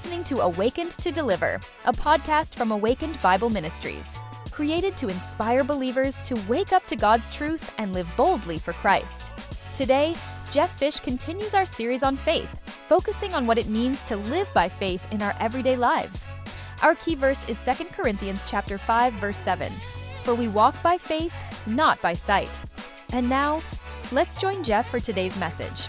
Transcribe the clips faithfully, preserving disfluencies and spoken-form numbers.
listening to Awakened to Deliver, a podcast from Awakened Bible Ministries, created to inspire believers to wake up to God's truth and live boldly for Christ. Today, Jeff Fish continues our series on faith, focusing on what it means to live by faith in our everyday lives. Our key verse is Second Corinthians chapter five, verse seven, "For we walk by faith, not by sight." And now, let's join Jeff for today's message.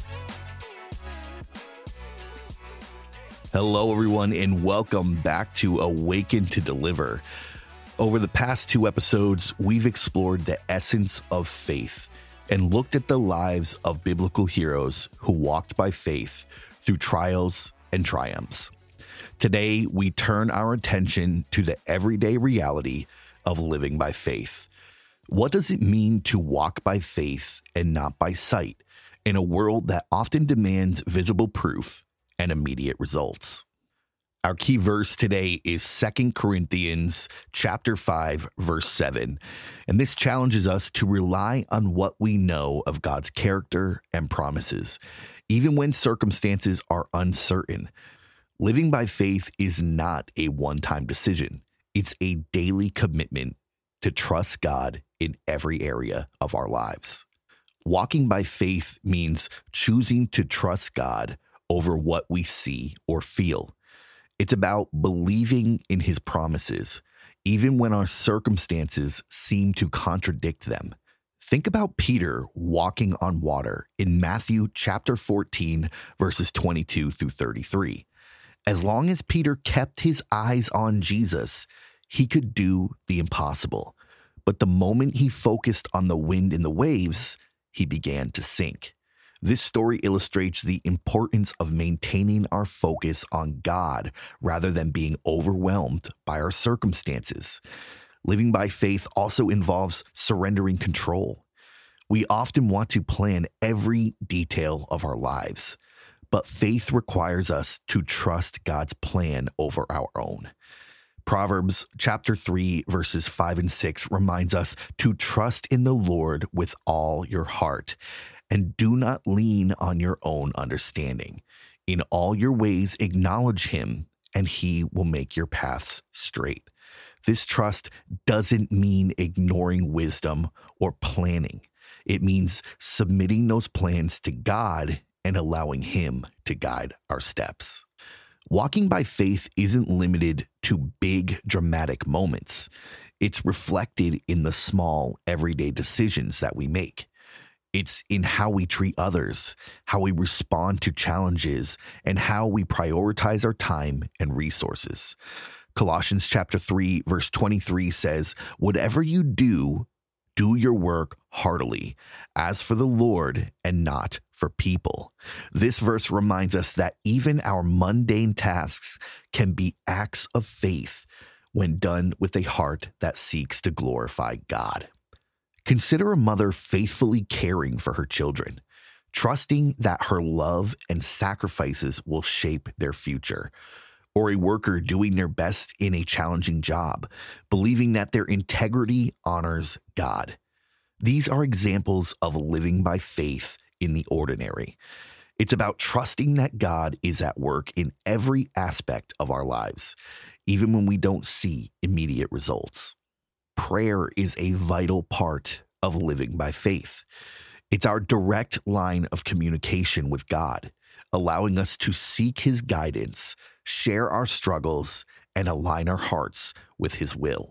Hello, everyone, and welcome back to Awaken to Deliver. Over the past two episodes, we've explored the essence of faith and looked at the lives of biblical heroes who walked by faith through trials and triumphs. Today, we turn our attention to the everyday reality of living by faith. What does it mean to walk by faith and not by sight in a world that often demands visible proof and immediate results? Our key verse today is Second Corinthians chapter five, verse seven. And this challenges us to rely on what we know of God's character and promises, even when circumstances are uncertain. Living by faith is not a one-time decision. It's a daily commitment to trust God in every area of our lives. Walking by faith means choosing to trust God over what we see or feel. It's about believing in his promises, even when our circumstances seem to contradict them. Think about Peter walking on water in Matthew chapter fourteen, verses twenty-two through thirty-three. As long as Peter kept his eyes on Jesus, he could do the impossible. But the moment he focused on the wind and the waves, he began to sink. This story illustrates the importance of maintaining our focus on God rather than being overwhelmed by our circumstances. Living by faith also involves surrendering control. We often want to plan every detail of our lives, but faith requires us to trust God's plan over our own. Proverbs chapter three, verses five and six reminds us to trust in the Lord with all your heart, and do not lean on your own understanding. In all your ways acknowledge him, and he will make your paths straight. This trust doesn't mean ignoring wisdom or planning. It means submitting those plans to God and allowing him to guide our steps. Walking by faith isn't limited to big, dramatic moments. It's reflected in the small, everyday decisions that we make. It's in how we treat others, how we respond to challenges, and how we prioritize our time and resources. Colossians chapter three, verse twenty-three says, "Whatever you do, do your work heartily, as for the Lord and not for people." This verse reminds us that even our mundane tasks can be acts of faith when done with a heart that seeks to glorify God. Consider a mother faithfully caring for her children, trusting that her love and sacrifices will shape their future. Or a worker doing their best in a challenging job, believing that their integrity honors God. These are examples of living by faith in the ordinary. It's about trusting that God is at work in every aspect of our lives, even when we don't see immediate results. Prayer is a vital part of living by faith. It's our direct line of communication with God, allowing us to seek his guidance, share our struggles, and align our hearts with his will.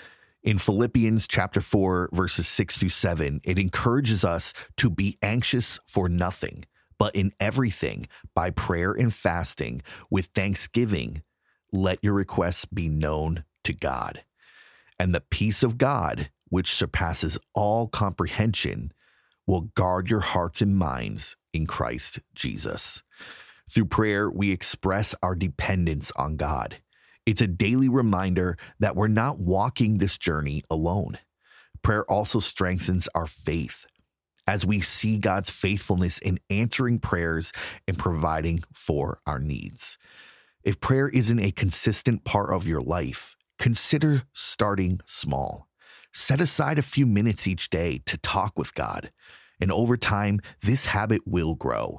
In Philippians chapter four, verses six through seven, it encourages us to be anxious for nothing, but in everything, by prayer and fasting, with thanksgiving, let your requests be known to God. And the peace of God, which surpasses all comprehension, will guard your hearts and minds in Christ Jesus. Through prayer, we express our dependence on God. It's a daily reminder that we're not walking this journey alone. Prayer also strengthens our faith as we see God's faithfulness in answering prayers and providing for our needs. If prayer isn't a consistent part of your life, consider starting small. Set aside a few minutes each day to talk with God. And over time, this habit will grow,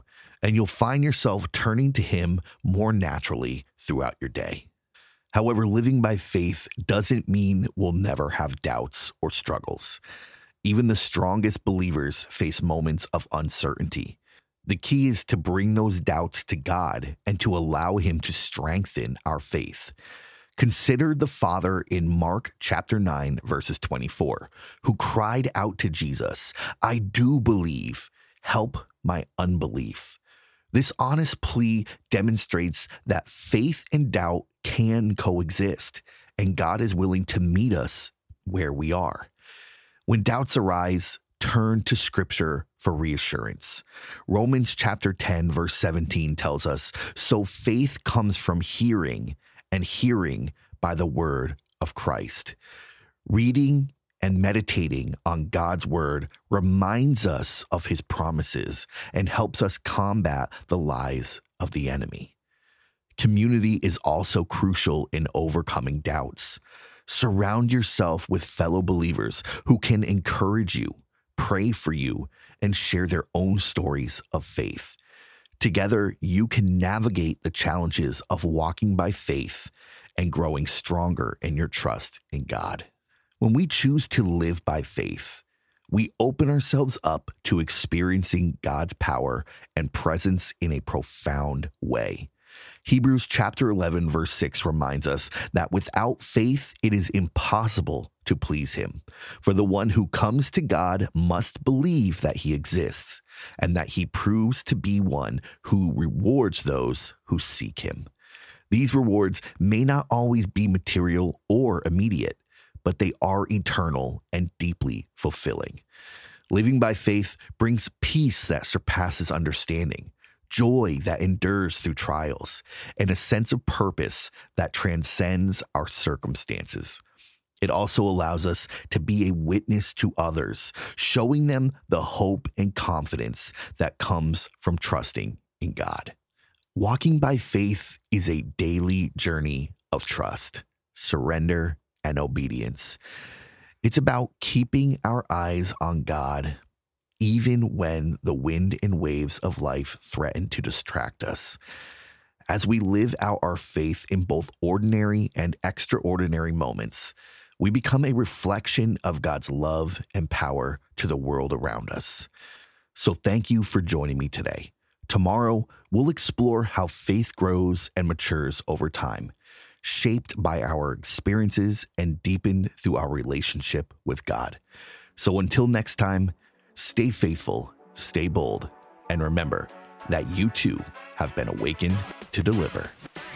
and you'll find yourself turning to Him more naturally throughout your day. However, living by faith doesn't mean we'll never have doubts or struggles. Even the strongest believers face moments of uncertainty. The key is to bring those doubts to God and to allow Him to strengthen our faith. Consider the father in Mark chapter nine, verses twenty-four, who cried out to Jesus, "I do believe, help my unbelief." This honest plea demonstrates that faith and doubt can coexist, and God is willing to meet us where we are. When doubts arise, turn to Scripture for reassurance. Romans chapter ten, verse seventeen tells us, "So faith comes from hearing, and hearing by the word of Christ." Reading and meditating on God's word reminds us of His promises and helps us combat the lies of the enemy. Community is also crucial in overcoming doubts. Surround yourself with fellow believers who can encourage you, pray for you, and share their own stories of faith. Together, you can navigate the challenges of walking by faith and growing stronger in your trust in God. When we choose to live by faith, we open ourselves up to experiencing God's power and presence in a profound way. Hebrews chapter eleven, verse six reminds us that without faith, it is impossible to please Him. For the one who comes to God must believe that He exists and that He proves to be one who rewards those who seek Him. These rewards may not always be material or immediate, but they are eternal and deeply fulfilling. Living by faith brings peace that surpasses understanding, joy that endures through trials, and a sense of purpose that transcends our circumstances. It also allows us to be a witness to others, showing them the hope and confidence that comes from trusting in God. Walking by faith is a daily journey of trust, surrender, and obedience. It's about keeping our eyes on God, even when the wind and waves of life threaten to distract us. As we live out our faith in both ordinary and extraordinary moments, we become a reflection of God's love and power to the world around us. So thank you for joining me today. Tomorrow, we'll explore how faith grows and matures over time, shaped by our experiences and deepened through our relationship with God. So until next time, stay faithful, stay bold, and remember that you too have been awakened to deliver.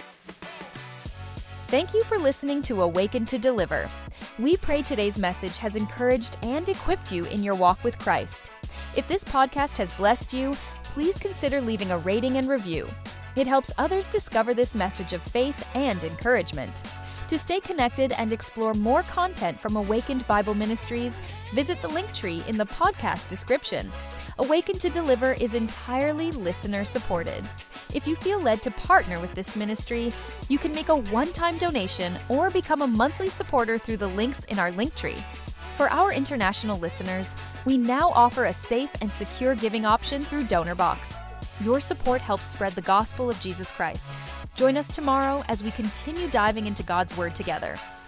Thank you for listening to Awaken to Deliver. We pray today's message has encouraged and equipped you in your walk with Christ. If this podcast has blessed you, please consider leaving a rating and review. It helps others discover this message of faith and encouragement. To stay connected and explore more content from Awakened Bible Ministries, visit the link tree in the podcast description. Awaken to Deliver is entirely listener-supported. If you feel led to partner with this ministry, you can make a one-time donation or become a monthly supporter through the links in our link tree. For our international listeners, we now offer a safe and secure giving option through DonorBox. Your support helps spread the gospel of Jesus Christ. Join us tomorrow as we continue diving into God's Word together.